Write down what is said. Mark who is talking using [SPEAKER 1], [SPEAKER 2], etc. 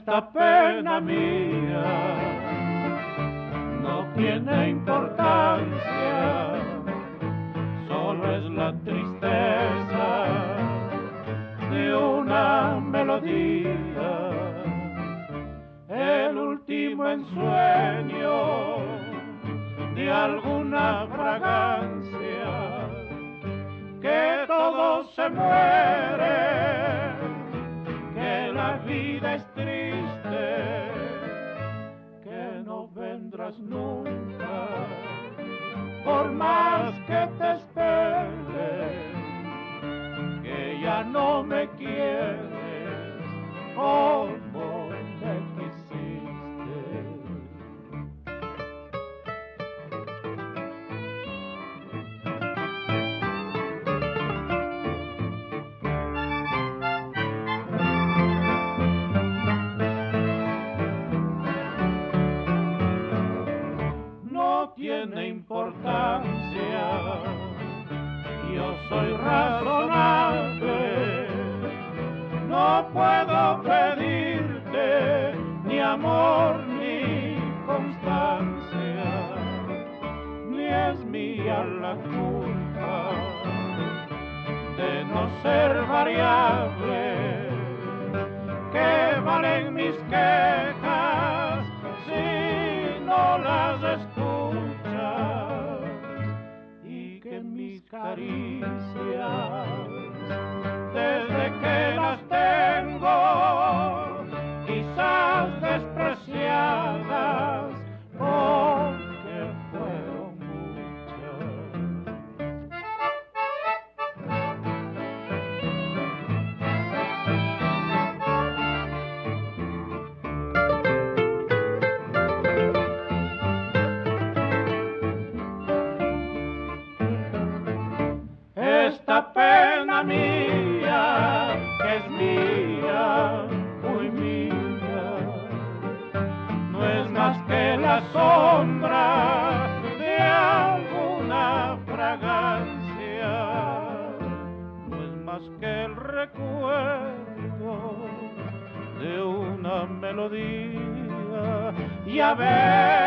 [SPEAKER 1] esta pena mía no tiene importancia, solo es la tristeza de una melodía, el último ensueño de alguna fragancia, que todo se muere, que la vida es triste, que no vendrás nunca, por más que te espere, que ya no me quieres como me quisiste. No tiene importancia, yo soy razonable, no puedo pedirte ni amor ni constancia, ni es mía la culpa de no ser variable. ¿Qué valen mis quejas si no las escuchas? Y que mis caricias, desde que las tengo, quizás despreciadas, porque fueron muchas. Esta pena mía, que es mía, muy mía, no es más que la sombra de alguna fragancia, no es más que el recuerdo de una melodía. Y a ver